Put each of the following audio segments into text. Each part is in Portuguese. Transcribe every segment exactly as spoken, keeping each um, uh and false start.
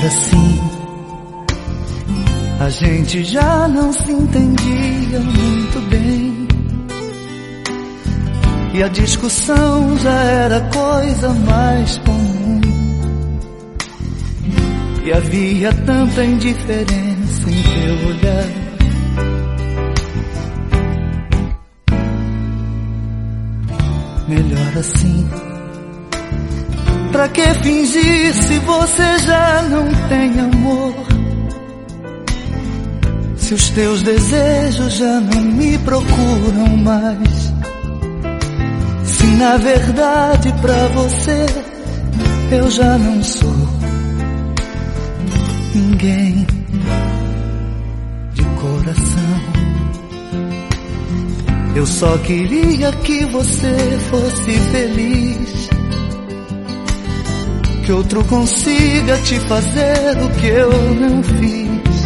assim. A gente já não se entendia muito bem, e a discussão já era coisa mais comum. E havia tanta indiferença em teu olhar. Melhor assim. Pra que fingir se você já não tem amor? Se os teus desejos já não me procuram mais. Se na verdade pra você eu já não sou ninguém de coração. Eu só queria que você fosse feliz, que outro consiga te fazer o que eu não fiz,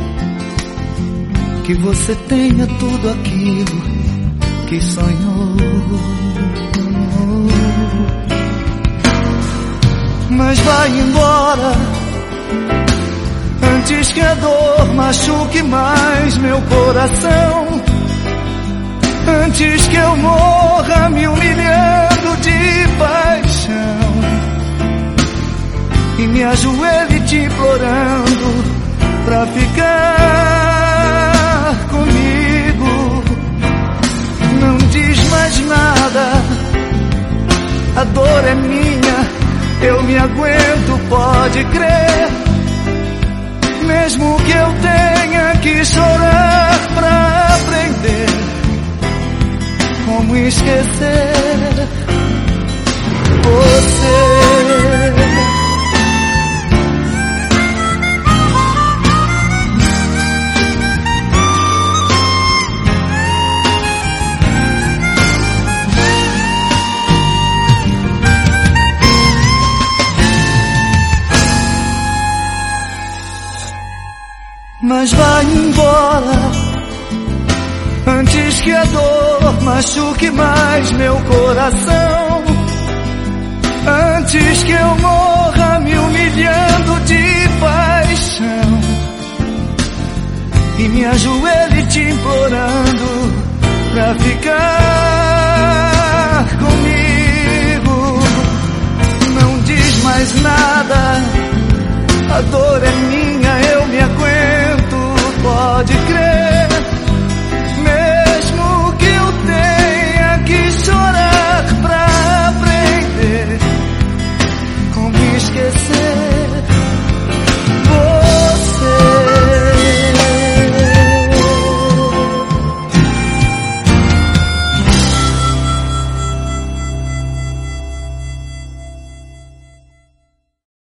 que você tenha tudo aquilo que sonhou. Mas vai embora antes que a dor machuque mais meu coração, antes que eu morra me humilhando de paixão e me ajoelhe te implorando pra ficar comigo. Não diz mais nada, a dor é minha, eu me aguento, pode crer. Mesmo que eu tenha que chorar pra aprender como esquecer você. Mas vai embora antes que a dor machuque mais meu coração, antes que eu morra me humilhando de paixão e me ajoelhe te implorando pra ficar comigo. Não diz mais nada, a dor é